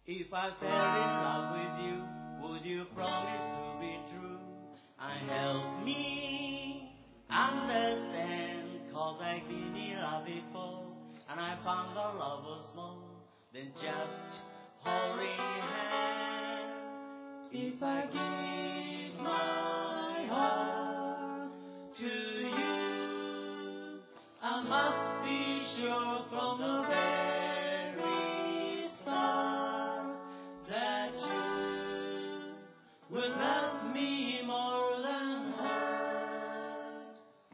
If I fell in love with you, would you promise to be true? And help me understand, 'cause I've been in love before, and I found our love was more than just holding hands. If I give my heart to you, I must be sure from the very start that you will love me more than her.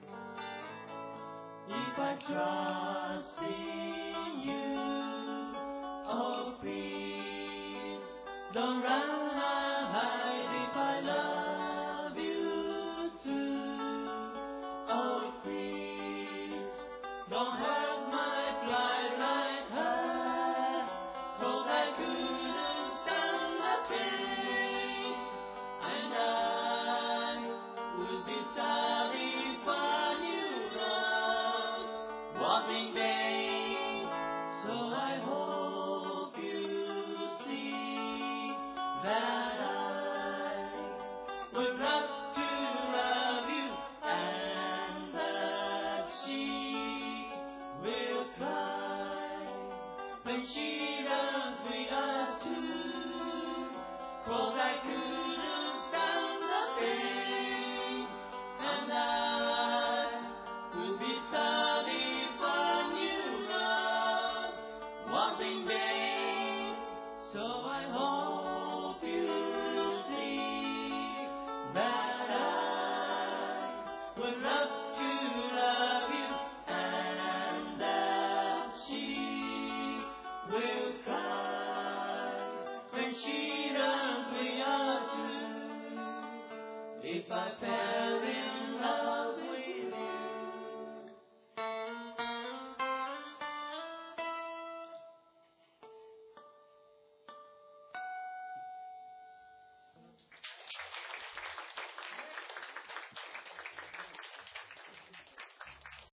If I trust in you, oh please don't run and hide. If I love you too, oh please don't hurt my pride like her, 'cause I couldn't stand the pain, and I would be sad if our new love was in vain. So I hope you see that I would love to love you, and that she will cry when she does we are two, 'cause I couldn't stand the pain, and I would be sad if our new love was in vain. So I hope you see that I would love to love you, and that she will cry when she does we are two. If I fell in